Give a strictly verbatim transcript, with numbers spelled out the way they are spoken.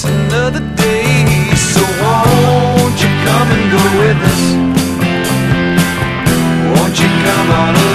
just another day. So won't you come and go with us? Won't you come on along?